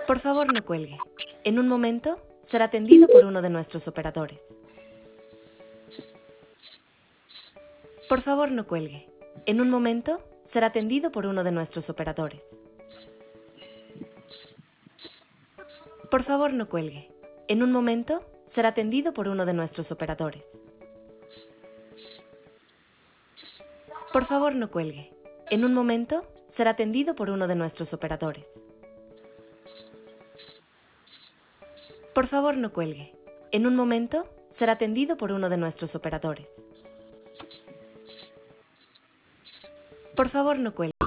Por favor, no cuelgue. En un momento será atendido por uno de nuestros operadores. Por favor, no cuelgue. En un momento será atendido por uno de nuestros operadores. Por favor, no cuelgue. En un momento será atendido por uno de nuestros operadores. Por favor, no cuelgue. En un momento será atendido por uno de nuestros operadores. Por favor, no cuelgue. En un momento será atendido por uno de nuestros operadores. Por favor, no cuelgue.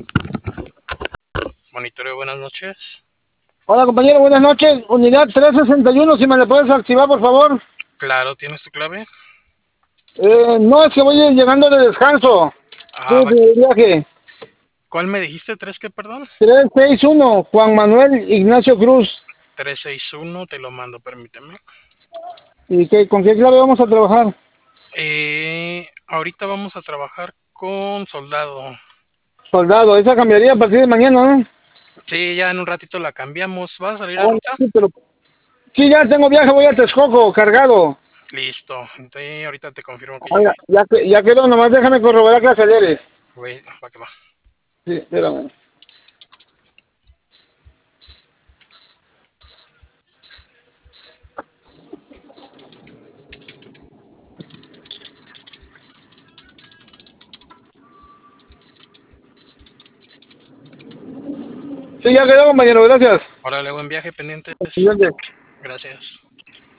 Monitoreo, buenas noches. Hola compañero, buenas noches. Unidad 361, si me la puedes activar, por favor. Claro, ¿tienes tu clave? No, es que voy llegando de descanso. Ah, va. De viaje. ¿Cuál me dijiste? ¿Tres qué, perdón? 361, Juan Manuel Ignacio Cruz. 361, te lo mando, permíteme. ¿Y con qué clave vamos a trabajar? Ahorita vamos a trabajar con soldado. Soldado, esa cambiaría a partir de mañana, ¿no? Sí, ya en un ratito la cambiamos. ¿Vas a salir Ah, ahorita? sí, sí, ya tengo viaje, voy a Texcoco, cargado. Listo. Entonces, ahorita te confirmo que Oiga, llegue. ya quedó, nomás déjame corroborar que acelere. Güey, va que va. Sí, espérame. Sí, ya quedó, compañero, gracias. Órale, buen viaje pendientes. Siguiente. Gracias.